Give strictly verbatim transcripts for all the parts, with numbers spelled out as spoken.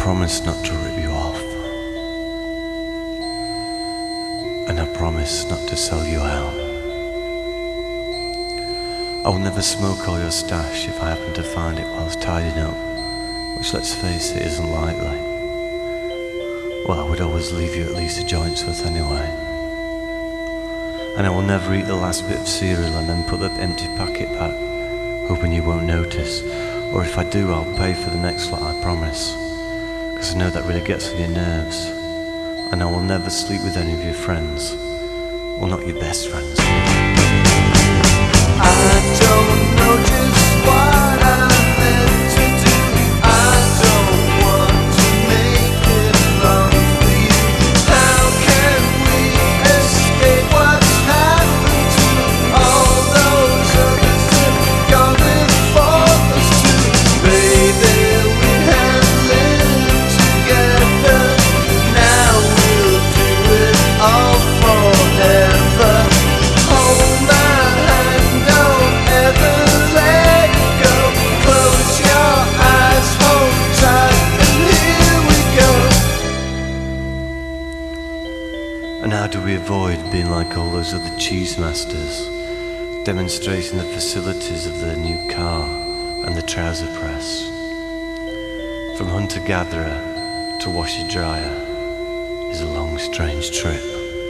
promise not to rip you off, and I promise not to sell you out. I will never smoke all your stash if I happen to find it whilst tidying up, which, let's face it, isn't likely. Well, I would always leave you at least a joint's worth anyway. And I will never eat the last bit of cereal and then put that empty packet back, hoping you won't notice. Or if I do, I'll pay for the next lot, I promise, because I know that really gets on your nerves. And I will never sleep with any of your friends, well, not your best friends. I don't know just what I'm meant to do. I don't want to make it wrong for you. How can we escape what's happened to all those others that gone before us too? Baby, we have lived together. Now we'll do it all forever. Hold my hand, don't ever let go. Close your eyes, hold tight, and here we go. And how do we avoid being like all those other cheese masters, demonstrating the facilities of their new car and the trouser press? From hunter-gatherer to washer-dryer is a long, strange trip.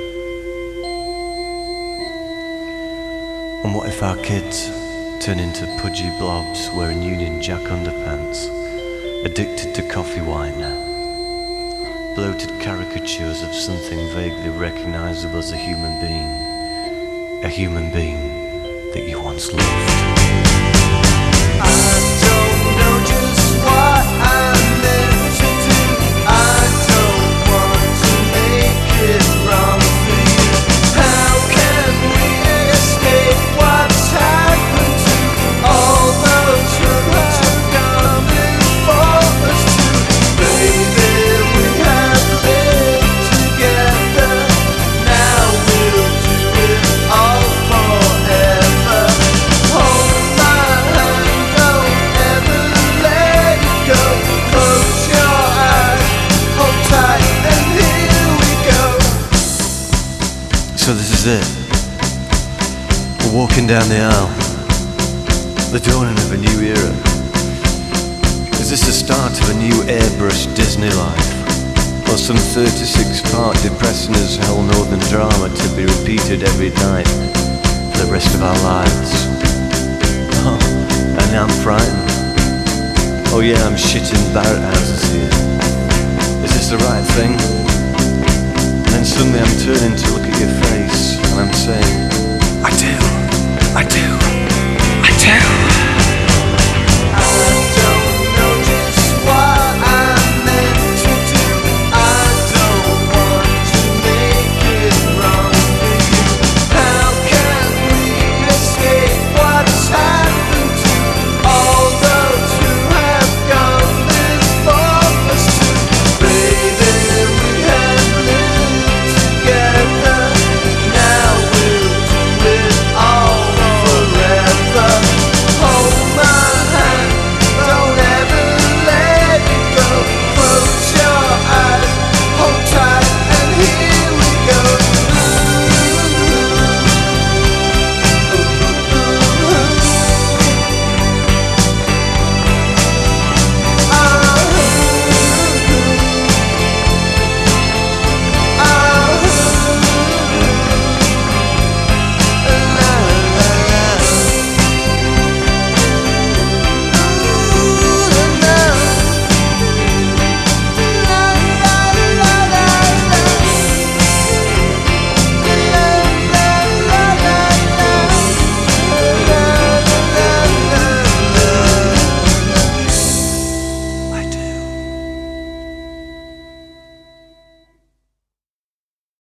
And what if our kids turn into pudgy blobs wearing Union Jack underpants, addicted to coffee whitener, bloated caricatures of something vaguely recognizable as a human being, a human being that you once loved? I don't know just what I'm meant to do. I don't want to make it wrong for you. How can we escape what's happened to all those who have gone before us too? Baby, we have lived together. Now we'll do it all forever. Hold my hand, don't ever let it go. Close your eyes, hold tight, and here we go. So this is it. We're walking down the aisle, the dawning of a new era. Is this the start of a new airbrush Disney life? Or some thirty-six part depressing as hell northern drama to be repeated every night for the rest of our lives? Oh, and now I'm frightened. Oh yeah, I'm shitting Barrett houses here. Is this the right thing? And then suddenly I'm turning to look at your face and I'm saying, I do, I do.